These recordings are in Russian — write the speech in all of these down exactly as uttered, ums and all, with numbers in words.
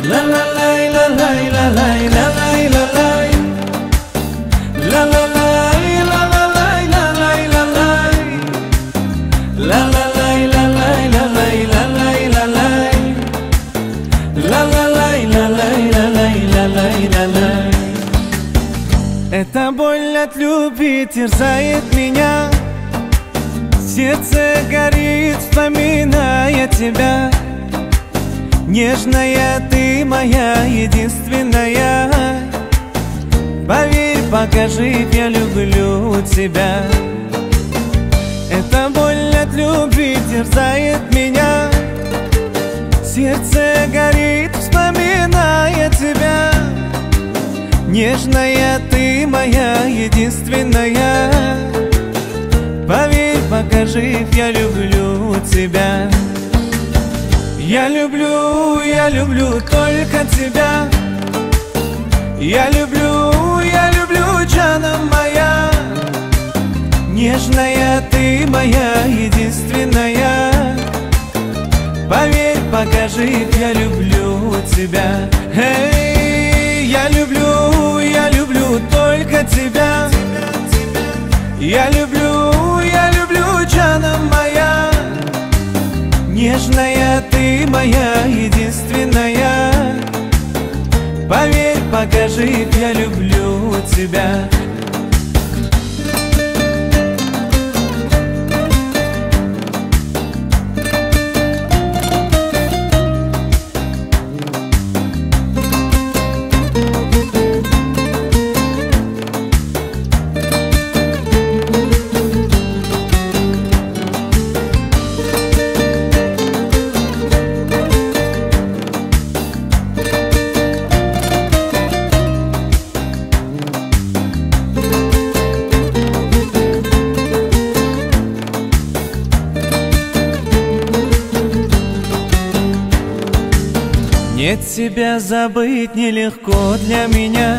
La la la la la la la la la la la la la Эта боль от любви терзает меня, сердце горит, вспоминая тебя. Нежная ты моя единственная, поверь, пока жив, я люблю тебя. Эта боль от любви терзает меня, сердце горит, вспоминая тебя. Нежная ты моя единственная, поверь, пока жив, я люблю тебя. Я люблю, я люблю только тебя. Я люблю, я люблю, Джана моя. Нежная ты моя единственная, поверь, пока жив, я люблю тебя. Эй, я люблю, я люблю только тебя. Я люблю, я люблю, Джана моя. Нежная ты моя единственная, поверь, пока жив, я люблю тебя. Нет, тебя забыть нелегко для меня.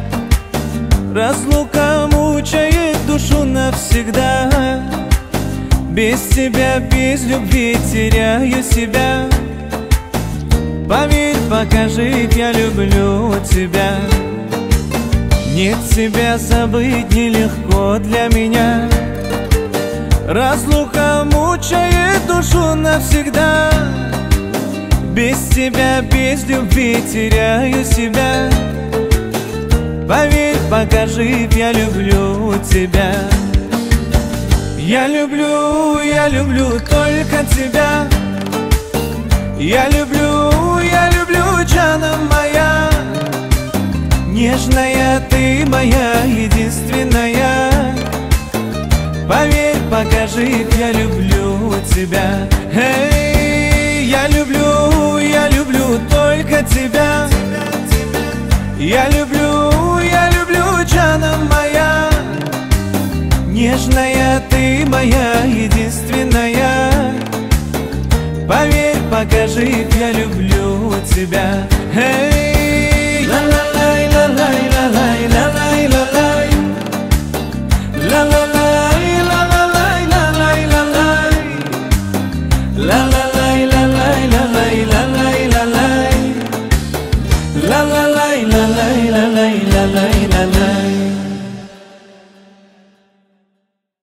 Разлука мучает душу навсегда. Без тебя, без любви теряю себя. Поверь, пока жив, я люблю тебя. Нет, тебя забыть нелегко для меня. Разлука мучает душу навсегда. Без тебя, без любви теряю себя. Поверь, пока жив, я люблю тебя. Я люблю, я люблю только тебя. Я люблю, я люблю, Джана моя. Нежная ты моя единственная, поверь, пока жив, я люблю тебя. Эй, я люблю, я люблю только тебя. Я люблю, я люблю, Джана моя. Нежная ты моя единственная.